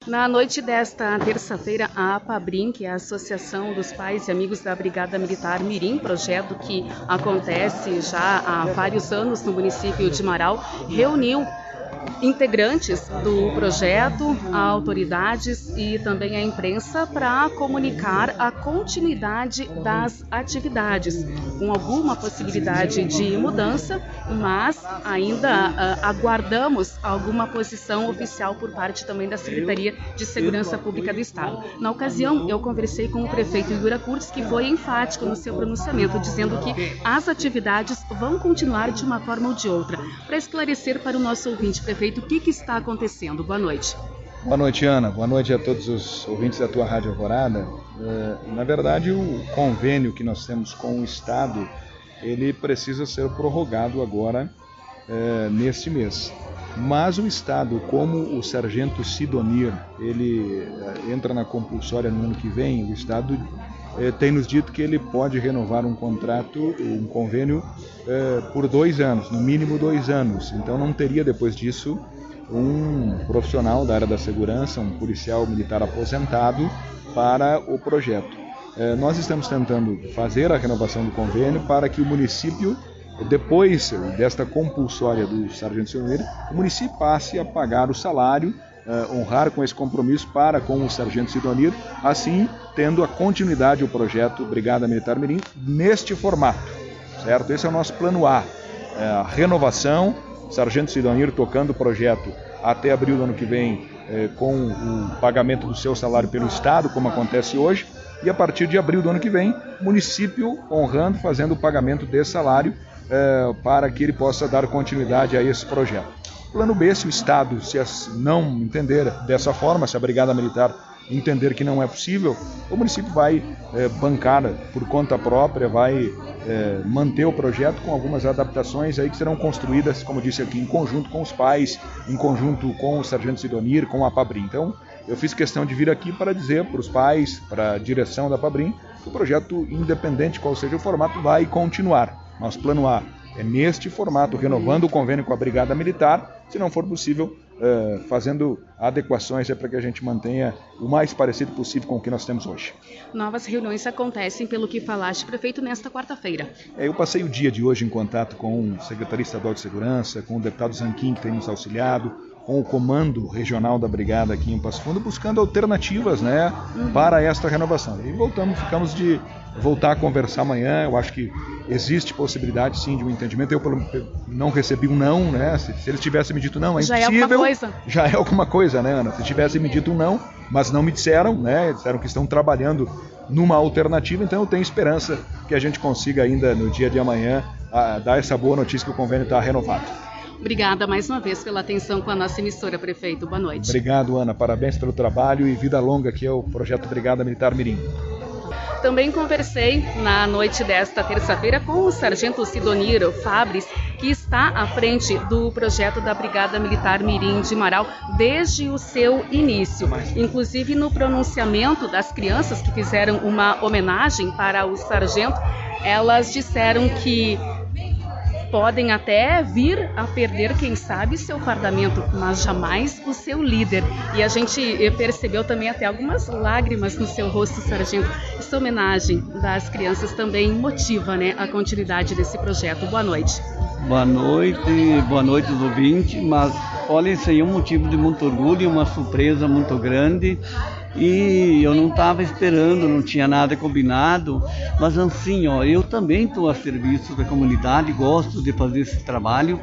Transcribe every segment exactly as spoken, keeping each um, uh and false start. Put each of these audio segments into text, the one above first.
Na noite desta terça-feira, a APABRIM, que é a Associação dos Pais e Amigos da Brigada Militar Mirim, projeto que acontece já há vários anos no município de Marau, reuniu integrantes do projeto, autoridades e também a imprensa para comunicar a continuidade das atividades, com alguma possibilidade de mudança, mas ainda uh, aguardamos alguma posição oficial por parte também da Secretaria de Segurança Pública do Estado. Na ocasião, eu conversei com o prefeito Yura Kurtz, que foi enfático no seu pronunciamento, dizendo que as atividades vão continuar de uma forma ou de outra. Para esclarecer para o nosso ouvinte, prefeito, o que, que está acontecendo? Boa noite. Boa noite, Ana. Boa noite a todos os ouvintes da tua Rádio Alvorada. Na verdade, o convênio que nós temos com o Estado, ele precisa ser prorrogado agora, neste mês. Mas o Estado, como o sargento Sidonir, ele entra na compulsória no ano que vem, o Estado tem nos dito que ele pode renovar um contrato, um convênio, por dois anos, no mínimo dois anos. Então não teria depois disso um profissional da área da segurança, um policial militar aposentado para o projeto. Nós estamos tentando fazer a renovação do convênio para que o município, depois desta compulsória do sargento Sidonir, o município passe a pagar o salário, Uh, honrar com esse compromisso para com o sargento Sidonir, assim tendo a continuidade do projeto Brigada Militar Mirim neste formato, certo? Esse é o nosso plano A, é a renovação, sargento Sidonir tocando o projeto até abril do ano que vem, é, com o pagamento do seu salário pelo Estado, como acontece hoje, e a partir de abril do ano que vem, o município honrando, fazendo o pagamento desse salário, é, para que ele possa dar continuidade a esse projeto. Plano B, se o Estado se não entender dessa forma, se a Brigada Militar entender que não é possível, o município vai é, bancar por conta própria, vai é, manter o projeto com algumas adaptações aí que serão construídas, como disse aqui, em conjunto com os pais, em conjunto com o sargento Sidonir, com a APABRIM. Então, eu fiz questão de vir aqui para dizer para os pais, para a direção da APABRIM, que o projeto, independente qual seja o formato, vai continuar. Nosso plano A é neste formato, renovando o convênio com a Brigada Militar, se não for possível, uh, fazendo adequações é para que a gente mantenha o mais parecido possível com o que nós temos hoje. Novas reuniões acontecem, pelo que falaste, prefeito, nesta quarta-feira. É, eu passei o dia de hoje em contato com o Secretaria Estadual de Segurança, com o deputado Zanquim, que tem nos auxiliado, com o comando regional da Brigada aqui em Passo Fundo, buscando alternativas, né, uhum. para esta renovação. E voltamos, ficamos de voltar a conversar amanhã. Eu acho que existe possibilidade, sim, de um entendimento. Eu não recebi um não, né? Se, se eles tivessem me dito não, é já impossível. Já é alguma coisa. Já é alguma coisa, né, Ana? Se tivessem me dito um não, mas não me disseram, né? Disseram que estão trabalhando numa alternativa, então eu tenho esperança que a gente consiga ainda no dia de amanhã a, dar essa boa notícia que o convênio está renovado. Obrigada mais uma vez pela atenção com a nossa emissora, prefeito. Boa noite. Obrigado, Ana. Parabéns pelo trabalho e vida longa que é o projeto Brigada Militar Mirim. Também conversei na noite desta terça-feira com o sargento Sidonir Fabris, que está à frente do projeto da Brigada Militar Mirim de Marau desde o seu início. Inclusive no pronunciamento das crianças que fizeram uma homenagem para o sargento, elas disseram que podem até vir a perder, quem sabe, seu fardamento, mas jamais o seu líder. E a gente percebeu também até algumas lágrimas no seu rosto, sargento. Essa homenagem das crianças também motiva, né, a continuidade desse projeto. Boa noite. Boa noite, boa noite aos ouvintes, mas olha, isso aí é um motivo de muito orgulho e uma surpresa muito grande. E eu não estava esperando, não tinha nada combinado, mas assim, ó, eu também estou a serviço da comunidade, gosto de fazer esse trabalho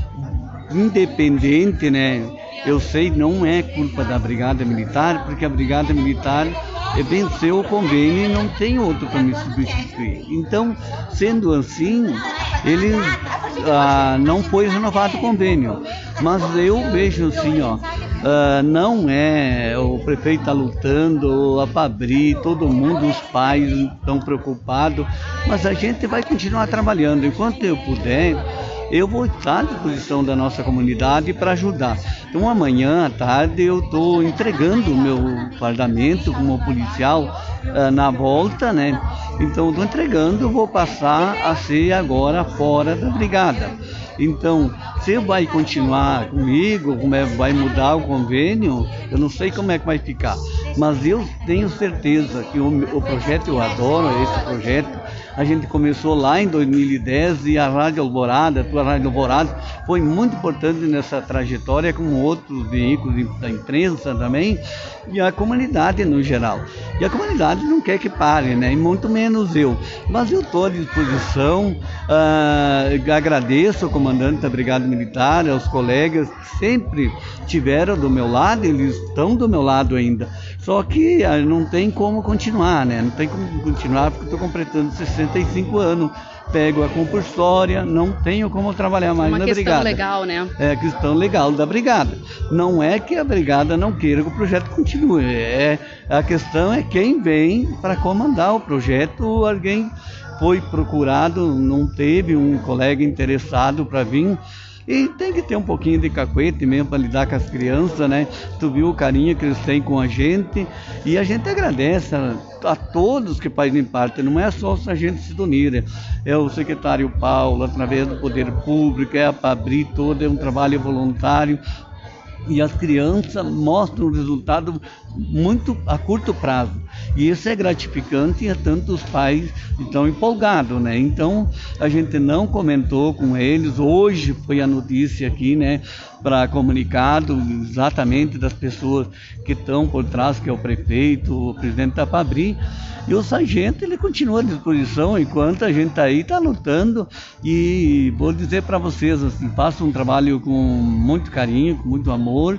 independente, né? Eu sei, não é culpa da Brigada Militar, porque a Brigada Militar venceu o convênio e não tem outro para me substituir. Então, sendo assim, ele ah, não foi renovado o convênio. Mas eu vejo assim, ó, ah, não é o prefeito está lutando, a APABRIM, todo mundo, os pais estão preocupados, mas a gente vai continuar trabalhando. Enquanto eu puder, eu vou estar à disposição da nossa comunidade para ajudar. Então amanhã à tarde eu estou entregando o meu fardamento como policial uh, na volta, né? Então estou entregando, eu vou passar a ser agora fora da brigada. Então, se vai continuar comigo, como é, vai mudar o convênio, eu não sei como é que vai ficar. Mas eu tenho certeza que o, o projeto, eu adoro esse projeto. A gente começou lá em dois mil e dez e a Rádio Alvorada, a tua Rádio Alvorada, foi muito importante nessa trajetória, como outros veículos da imprensa também, e a comunidade no geral. E a comunidade não quer que pare, né? E muito menos eu. Mas eu estou à disposição, uh, agradeço ao comandante da Brigada Militar, aos colegas que sempre estiveram do meu lado, eles estão do meu lado ainda. Só que uh, não tem como continuar, né? Não tem como continuar porque estou completando sessenta e cinco anos. Pego a compulsória, não tenho como trabalhar mais Uma na questão brigada. legal, né? É a questão legal da brigada. Não é que a brigada não queira que o projeto continue. É, a questão é quem vem para comandar o projeto. Alguém foi procurado, não teve um colega interessado para vir. E tem que ter um pouquinho de cacuete mesmo para lidar com as crianças, né? Tu viu o carinho que eles têm com a gente e a gente agradece a, a todos que fazem parte, não é só o sargento Sidonira, é o secretário Paulo, através do Poder Público, é a Pabri toda, é um trabalho voluntário. E as crianças mostram o resultado muito a curto prazo. E isso é gratificante e é tanto os pais estão empolgados, né? Então, a gente não comentou com eles. Hoje foi a notícia aqui, né? Para comunicado exatamente das pessoas que estão por trás, que é o prefeito, o presidente da Pabri. E o sargento, ele continua à disposição enquanto a gente está aí, está lutando. E vou dizer para vocês, assim, faço um trabalho com muito carinho, com muito amor.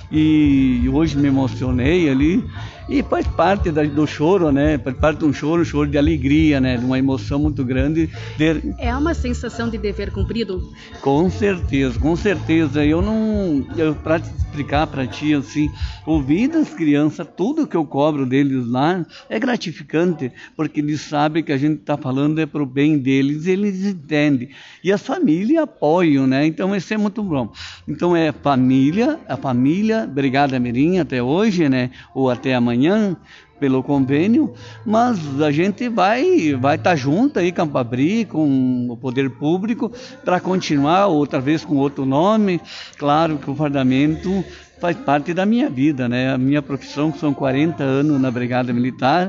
E hoje me emocionei ali. E faz parte da, do choro, né? Faz parte de um choro, um choro de alegria, né? De uma emoção muito grande. De... É uma sensação de dever cumprido? Com certeza, com certeza. Eu não... Eu, para te explicar para ti, assim, ouvir das crianças, tudo que eu cobro deles lá é gratificante, porque eles sabem que a gente está falando é para o bem deles, eles entendem. E as famílias apoiam, né? Então, isso é muito bom. Então, é família, a família, Brigada Mirim até hoje, né? Ou até amanhã, pelo convênio, mas a gente vai vai estar tá junto aí com a Pabri, com o Poder Público, para continuar outra vez com outro nome. Claro que o fardamento faz parte da minha vida, né? A minha profissão, são quarenta anos na Brigada Militar,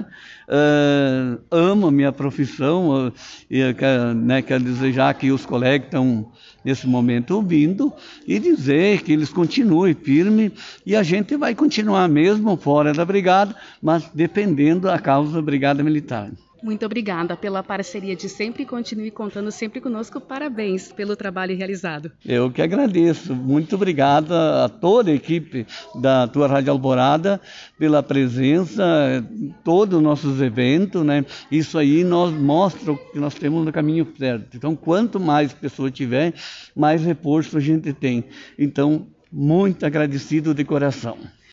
uh, amo a minha profissão, uh, e, uh, né, quero desejar que os colegas estão nesse momento ouvindo e dizer que eles continuem firmes e a gente vai continuar mesmo fora da brigada, mas defendendo a causa da Brigada Militar. Muito obrigada pela parceria de sempre e continue contando sempre conosco. Parabéns pelo trabalho realizado. Eu que agradeço. Muito obrigado a toda a equipe da tua Rádio Alvorada pela presença, todos os nossos eventos, né? Isso aí nós mostra que nós temos no caminho certo. Então, quanto mais pessoas tiver, mais reforço a gente tem. Então, muito agradecido de coração.